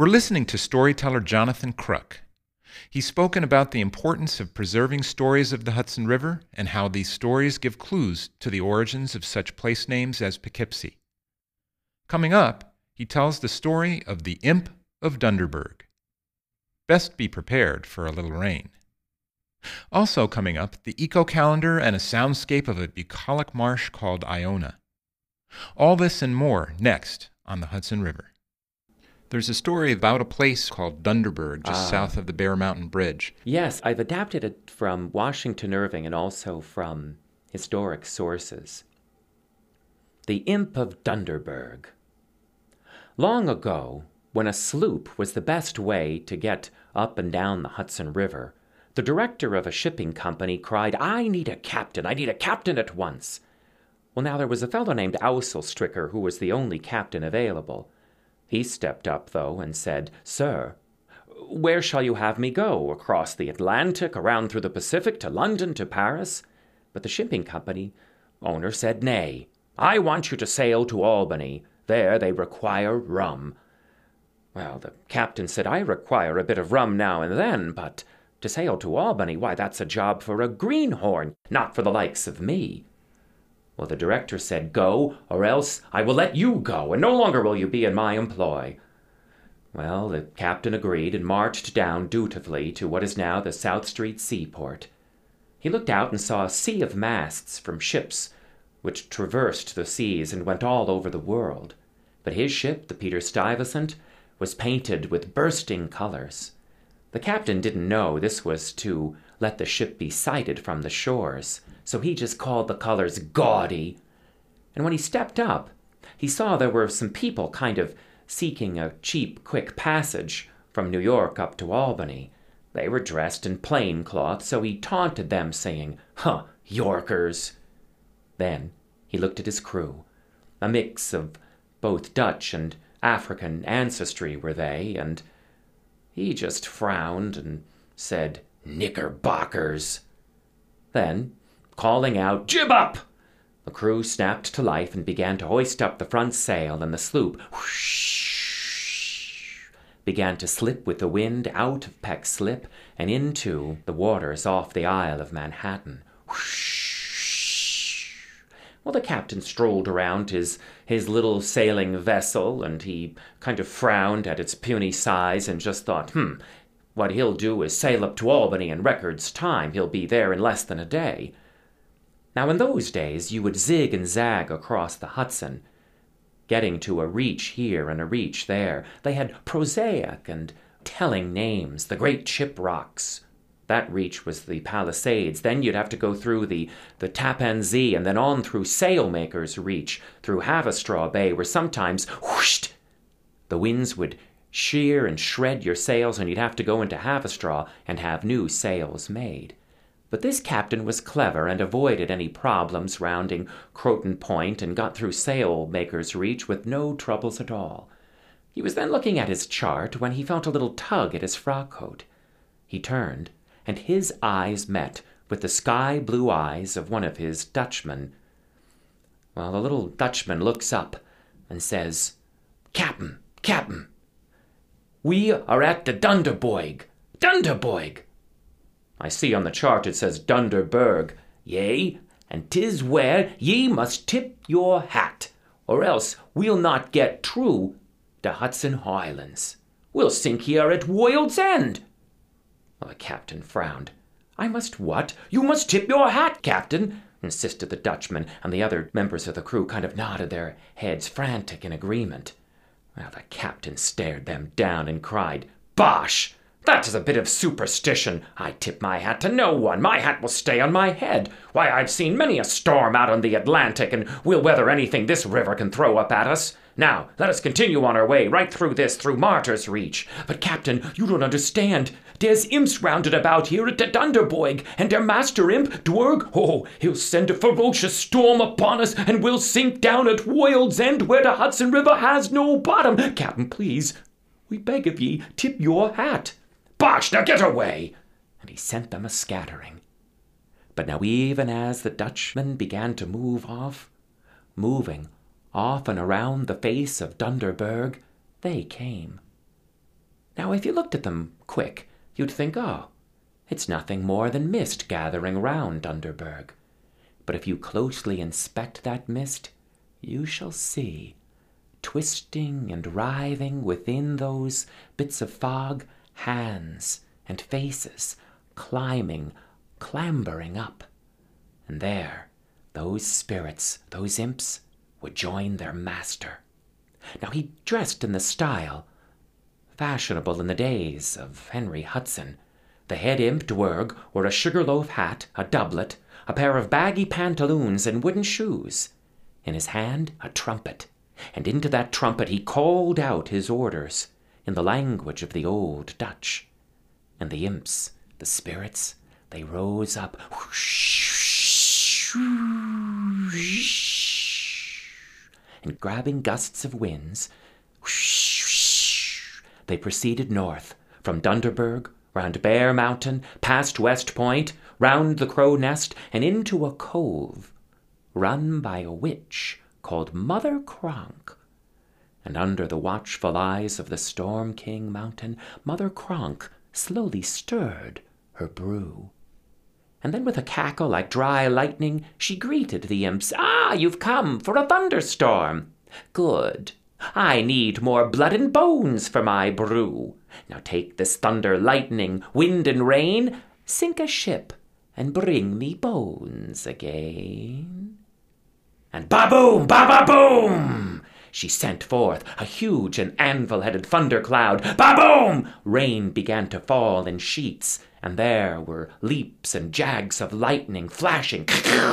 We're listening to storyteller Jonathan Crook. He's spoken about the importance of preserving stories of the Hudson River and how these stories give clues to the origins of such place names as Poughkeepsie. Coming up, he tells the story of the Imp of Dunderberg. Best be prepared for a little rain. Also coming up, the eco-calendar and a soundscape of a bucolic marsh called Iona. All this and more next on the Hudson River. There's a story about a place called Dunderberg, just south of the Bear Mountain Bridge. Yes, I've adapted it from Washington Irving and also from historic sources. The Imp of Dunderberg. Long ago, when a sloop was the best way to get up and down the Hudson River, the director of a shipping company cried, I need a captain at once. Well, now there was a fellow named Ouselstricker who was the only captain available. He stepped up, though, and said, Sir, where shall you have me go? Across the Atlantic, around through the Pacific, to London, to Paris? But the shipping company owner said, Nay, I want you to sail to Albany. There they require rum. Well, the captain said, I require a bit of rum now and then, but to sail to Albany, why, that's a job for a greenhorn, not for the likes of me. Well, the director said, Go, or else I will let you go, and no longer will you be in my employ. Well, the captain agreed and marched down dutifully to what is now the South Street seaport. He looked out and saw a sea of masts from ships which traversed the seas and went all over the world. But his ship, the Peter Stuyvesant, was painted with bursting colors. The captain didn't know this was to let the ship be sighted from the shores, so he just called the colors gaudy. And when he stepped up, he saw there were some people kind of seeking a cheap, quick passage from New York up to Albany. They were dressed in plain cloth, so he taunted them, saying, Huh, Yorkers! Then he looked at his crew. A mix of both Dutch and African ancestry were they, and he just frowned and said, Knickerbockers. Then, calling out, Jib up! The crew snapped to life and began to hoist up the front sail, and the sloop whoosh, began to slip with the wind out of Peck Slip and into the waters off the Isle of Manhattan. Whoosh. Well, the captain strolled around his little sailing vessel, and he kind of frowned at its puny size and just thought, what he'll do is sail up to Albany in record's time. He'll be there in less than a day. Now, in those days, you would zig and zag across the Hudson, getting to a reach here and a reach there. They had prosaic and telling names, the Great Chip Rocks. That reach was the Palisades. Then you'd have to go through the Tappan Zee and then on through Sailmaker's Reach, through Havistraw Bay, where sometimes, whoosh, the winds would shear and shred your sails, and you'd have to go into Havistraw and have new sails made. But this captain was clever and avoided any problems rounding Croton Point and got through Sailmaker's Reach with no troubles at all. He was then looking at his chart when he felt a little tug at his frock coat. He turned, and his eyes met with the sky-blue eyes of one of his Dutchmen. Well, the little Dutchman looks up and says, Captain, we are at the Dunderberg. Dunderberg! I see on the chart it says Dunderberg. Yea, and 'tis where ye must tip your hat, or else we'll not get through the Hudson Highlands. We'll sink here at World's End. Well, the captain frowned. I must what? You must tip your hat, Captain, insisted the Dutchman, and the other members of the crew kind of nodded their heads, frantic in agreement. Well, the captain stared them down and cried, Bosh! That is a bit of superstition. I tip my hat to no one. My hat will stay on my head. Why, I've seen many a storm out on the Atlantic, and we'll weather anything this river can throw up at us. Now, let us continue on our way, right through Martyr's Reach. But, Captain, you don't understand. There's imps rounded about here at the Dunderberg, and their master imp, Dwerg, he'll send a ferocious storm upon us, and we'll sink down at World's End, where the Hudson River has no bottom. Captain, please, we beg of ye, tip your hat. Bosh, now get away! And he sent them a scattering. But now even as the Dutchmen began to moving off and around the face of Dunderberg, they came. Now, if you looked at them quick, you'd think, oh, it's nothing more than mist gathering round Dunderberg. But if you closely inspect that mist, you shall see, twisting and writhing within those bits of fog, hands and faces, clambering up. And there, those spirits, those imps, would join their master. Now, he dressed in the style fashionable in the days of Henry Hudson. The head imp, Dwerg, wore a sugar-loaf hat, a doublet, a pair of baggy pantaloons, and wooden shoes. In his hand, a trumpet, and into that trumpet he called out his orders in the language of the old Dutch. And the imps, the spirits, they rose up, and grabbing gusts of winds, they proceeded north, from Dunderberg, round Bear Mountain, past West Point, round the Crow Nest, and into a cove run by a witch called Mother Kronk. And under the watchful eyes of the Storm King Mountain, Mother Kronk slowly stirred her brew. And then with a cackle like dry lightning, she greeted the imps. "Ah, you've come for a thunderstorm. Good. I need more blood and bones for my brew. Now take this thunder, lightning, wind, and rain, sink a ship, and bring me bones again." And ba-boom, ba-ba-boom! She sent forth a huge and anvil-headed thundercloud. Ba-boom! Rain began to fall in sheets, and there were leaps and jags of lightning flashing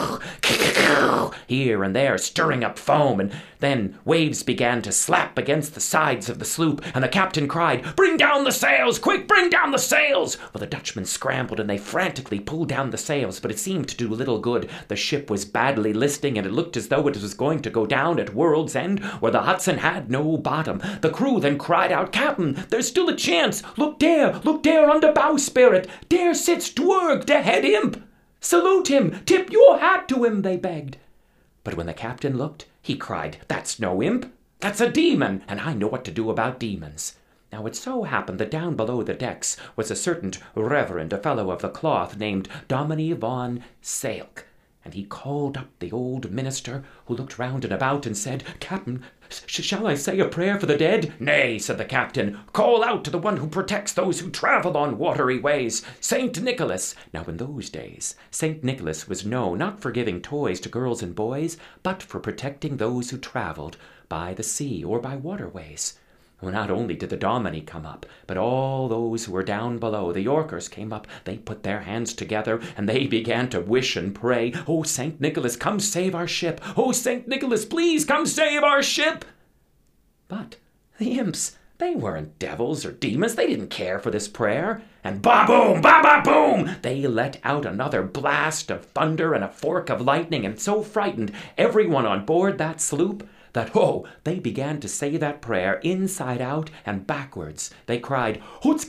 here and there, stirring up foam, and then waves began to slap against the sides of the sloop, and the captain cried, "Bring down the sails! Quick, bring down the sails!" Well, the Dutchmen scrambled, and they frantically pulled down the sails, but it seemed to do little good. The ship was badly listing, and it looked as though it was going to go down at World's End, where the Hudson had no bottom. The crew then cried out, "Captain, there's still a chance! Look there on the bowsprit! There sits Dwerg, the head imp! Salute him! Tip your hat to him!" they begged. But when the captain looked, he cried, "That's no imp! That's a demon, and I know what to do about demons." Now it so happened that down below the decks was a certain reverend, a fellow of the cloth, named Dominie von Saelk, and he called up the old minister, who looked round and about and said, "Captain, shall I say a prayer for the dead?" "Nay," said the captain, "call out to the one who protects those who travel on watery ways, Saint Nicholas." Now in those days, Saint Nicholas was known not for giving toys to girls and boys, but for protecting those who traveled by the sea or by waterways. Well, not only did the Dominie come up, but all those who were down below, the Yorkers, came up. They put their hands together, and they began to wish and pray, "Oh, St. Nicholas, come save our ship! Oh, St. Nicholas, please come save our ship!" But the imps, they weren't devils or demons. They didn't care for this prayer. And ba-boom, ba-ba-boom! They let out another blast of thunder and a fork of lightning, and so frightened everyone on board that sloop that, they began to say that prayer inside out and backwards. They cried,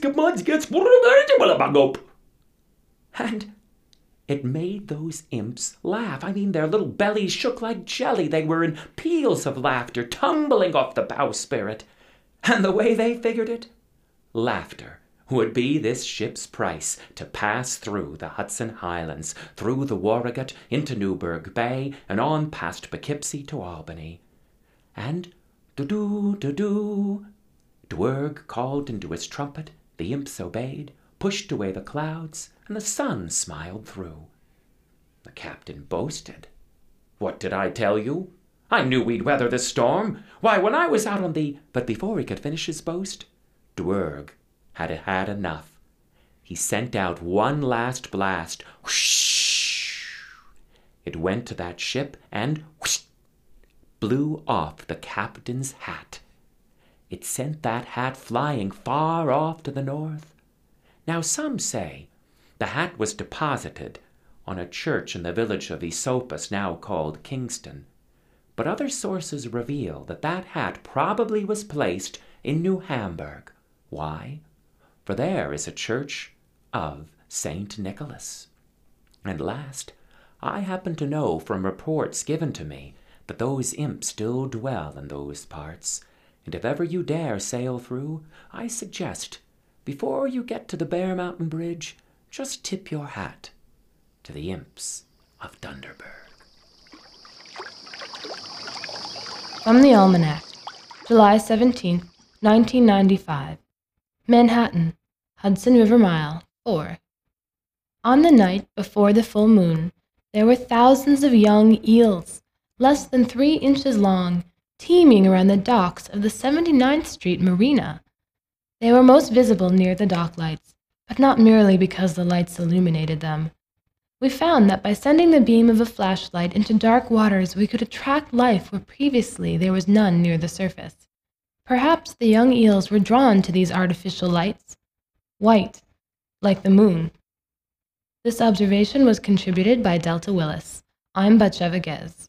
and it made those imps laugh. I mean, their little bellies shook like jelly. They were in peals of laughter, tumbling off the bowsprit. And the way they figured it, laughter would be this ship's price to pass through the Hudson Highlands, through the Warragat, into Newburgh Bay, and on past Poughkeepsie to Albany. And do-do-do-do, Dwerg called into his trumpet, the imps obeyed, pushed away the clouds, and the sun smiled through. The captain boasted. "What did I tell you? I knew we'd weather this storm. Why, when I was out on the—" But before he could finish his boast, Dwerg had had enough. He sent out one last blast. Whoosh! It went to that ship and whoosh! Blew off the captain's hat. It sent that hat flying far off to the north. Now some say the hat was deposited on a church in the village of Esopus, now called Kingston. But other sources reveal that that hat probably was placed in New Hamburg. Why? For there is a church of St. Nicholas. And last, I happen to know from reports given to me that those imps still dwell in those parts, and if ever you dare sail through, I suggest before you get to the Bear Mountain Bridge, just tip your hat to the imps of Dunderberg. From the Almanac, July 17th, 1995. Manhattan, Hudson River Mile 4. On the night before the full moon, there were thousands of young eels, less than 3 inches long, teeming around the docks of the 79th Street Marina. They were most visible near the dock lights, but not merely because the lights illuminated them. We found that by sending the beam of a flashlight into dark waters, we could attract life where previously there was none near the surface. Perhaps the young eels were drawn to these artificial lights, white, like the moon. This observation was contributed by Delta Willis. I'm Batsheva Gez.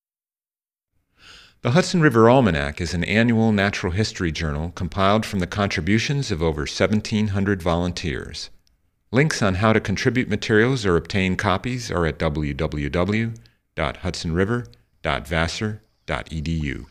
The Hudson River Almanac is an annual natural history journal compiled from the contributions of over 1,700 volunteers. Links on how to contribute materials or obtain copies are at www.hudsonriver.vassar.edu.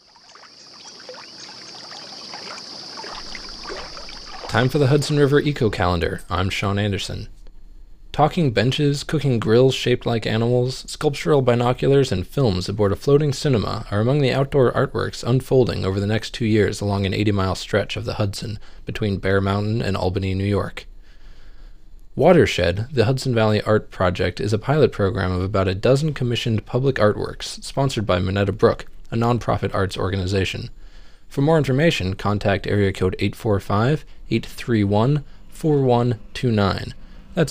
Time for the Hudson River Eco Calendar. I'm Sean Anderson. Talking benches, cooking grills shaped like animals, sculptural binoculars, and films aboard a floating cinema are among the outdoor artworks unfolding over the next 2 years along an 80-mile stretch of the Hudson between Bear Mountain and Albany, New York. Watershed, the Hudson Valley Art Project, is a pilot program of about a dozen commissioned public artworks sponsored by Moneta Brook, a nonprofit arts organization. For more information, contact area code 845-831-4129. That's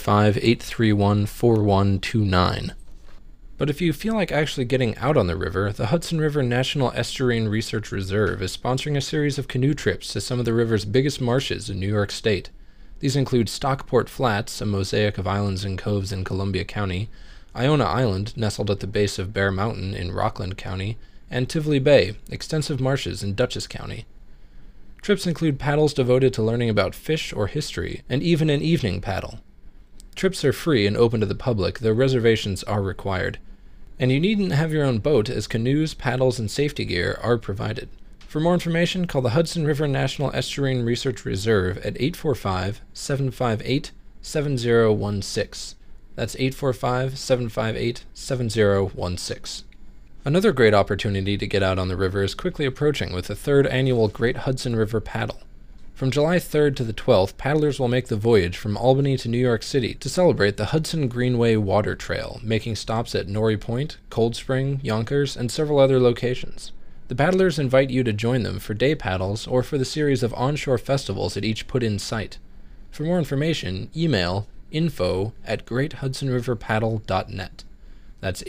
845-831-4129. But if you feel like actually getting out on the river, the Hudson River National Estuarine Research Reserve is sponsoring a series of canoe trips to some of the river's biggest marshes in New York State. These include Stockport Flats, a mosaic of islands and coves in Columbia County, Iona Island, nestled at the base of Bear Mountain in Rockland County, and Tivoli Bay, extensive marshes in Dutchess County. Trips include paddles devoted to learning about fish or history, and even an evening paddle. Trips are free and open to the public, though reservations are required. And you needn't have your own boat, as canoes, paddles, and safety gear are provided. For more information, call the Hudson River National Estuarine Research Reserve at 845-758-7016. That's 845-758-7016. Another great opportunity to get out on the river is quickly approaching with the 3rd annual Great Hudson River Paddle. From July 3rd to the 12th, paddlers will make the voyage from Albany to New York City to celebrate the Hudson Greenway Water Trail, making stops at Norrie Point, Cold Spring, Yonkers, and several other locations. The paddlers invite you to join them for day paddles or for the series of onshore festivals at each put-in site. For more information, email info@greathudsonriverpaddle.net. That's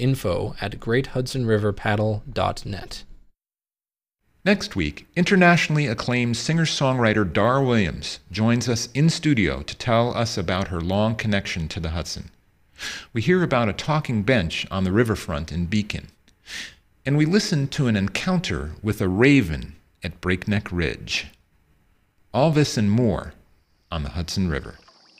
info@greathudsonriverpaddle.net. Next week, internationally acclaimed singer-songwriter Dar Williams joins us in studio to tell us about her long connection to the Hudson. We hear about a talking bench on the riverfront in Beacon, and we listen to an encounter with a raven at Breakneck Ridge. All this and more on the Hudson River.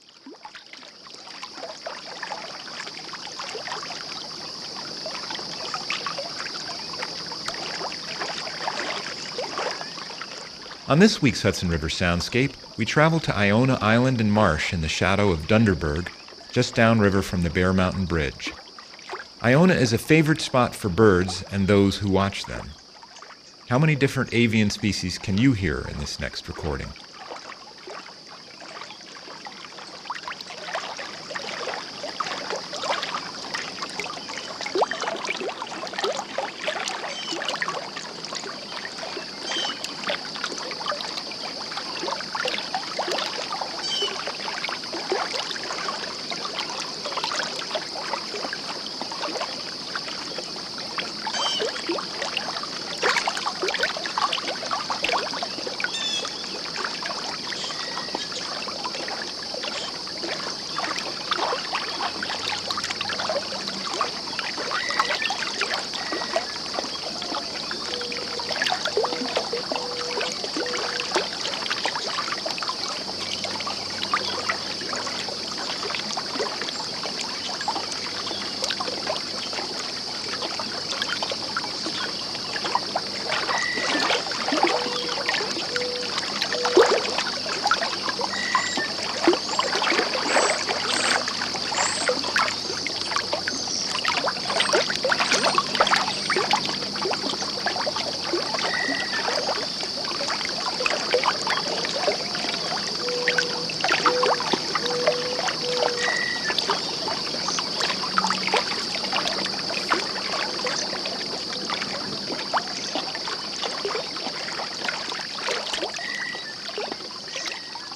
On this week's Hudson River Soundscape, we travel to Iona Island and Marsh in the shadow of Dunderberg, just downriver from the Bear Mountain Bridge. Iona is a favorite spot for birds and those who watch them. How many different avian species can you hear in this next recording?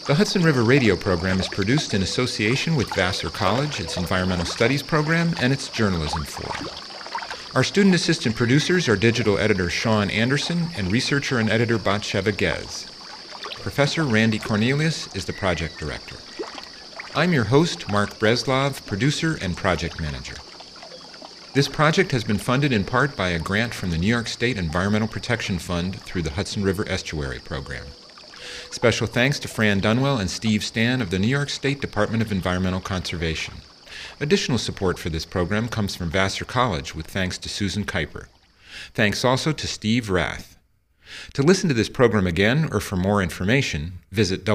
The Hudson River radio program is produced in association with Vassar College, its Environmental Studies program, and its Journalism Forum. Our student assistant producers are digital editor Sean Anderson and researcher and editor Batsheva Gez. Professor Randy Cornelius is the project director. I'm your host, Mark Breslov, producer and project manager. This project has been funded in part by a grant from the New York State Environmental Protection Fund through the Hudson River Estuary Program. Special thanks to Fran Dunwell and Steve Stan of the New York State Department of Environmental Conservation. Additional support for this program comes from Vassar College, with thanks to Susan Kuiper. Thanks also to Steve Rath. To listen to this program again or for more information, visit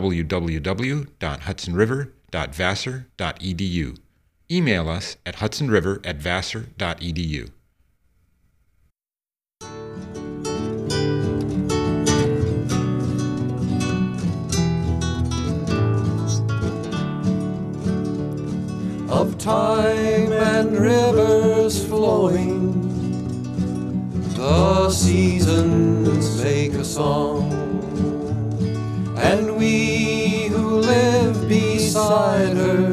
www.hudsonriver.vassar.edu. Email us at hudsonriver@vassar.edu. Of time and rivers flowing, the seasons make a song, and we who live beside her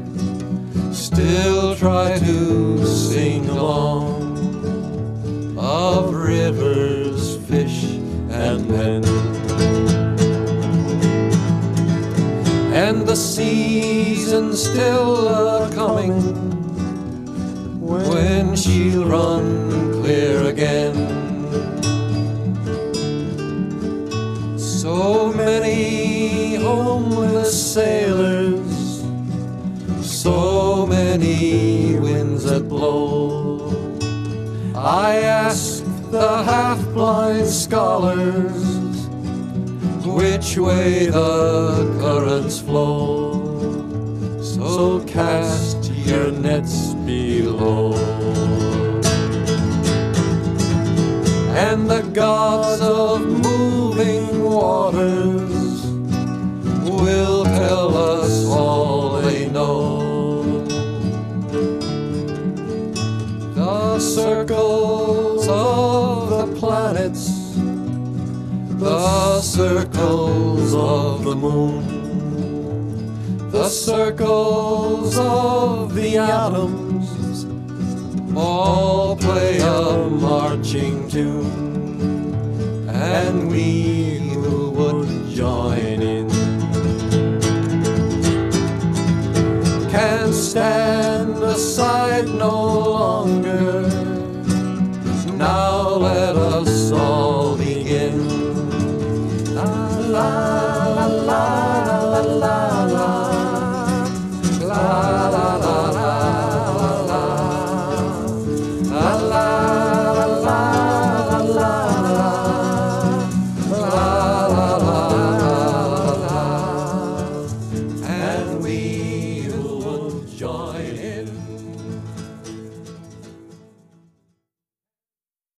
still try to sing along of rivers, fish, and men. And the season's still a-coming when she'll run clear again. So many homeless sailors, so many winds that blow. I ask the half-blind scholars which way the currents flow, so cast your nets below. And the gods of moving waters will tell us all they know. The circles of the planets, the circles of the moon, the circles of the atoms, all play a marching tune, and we